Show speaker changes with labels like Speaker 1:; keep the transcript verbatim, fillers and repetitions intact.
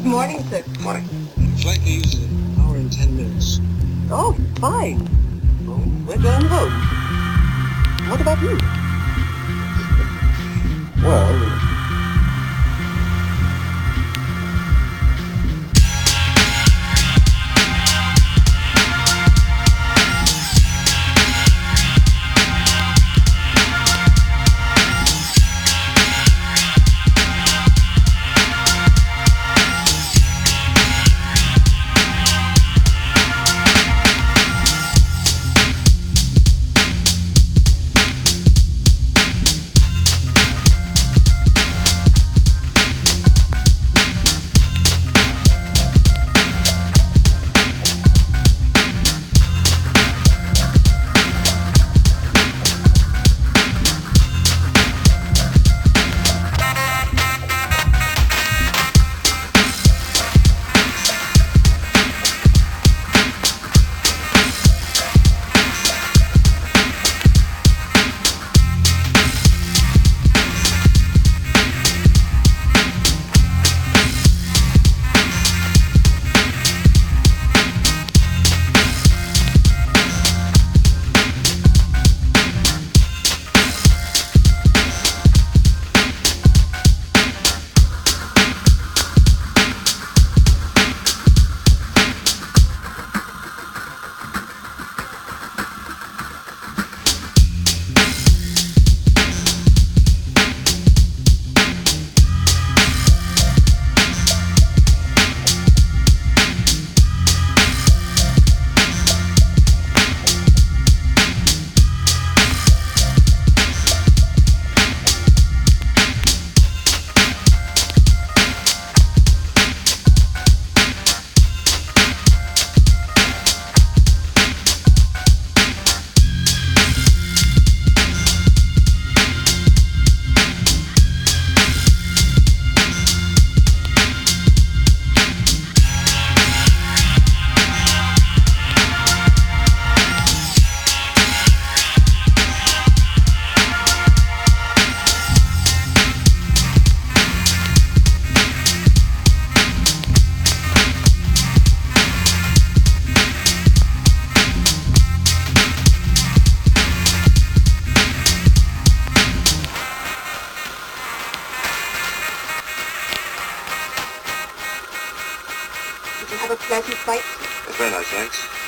Speaker 1: morning, sir.
Speaker 2: Morning. Flight leaves in an hour and ten minutes.
Speaker 1: Oh, fine. Well, we're going home. What about you?
Speaker 2: Well,
Speaker 1: Did you have a pleasant flight?
Speaker 2: very nice, thanks.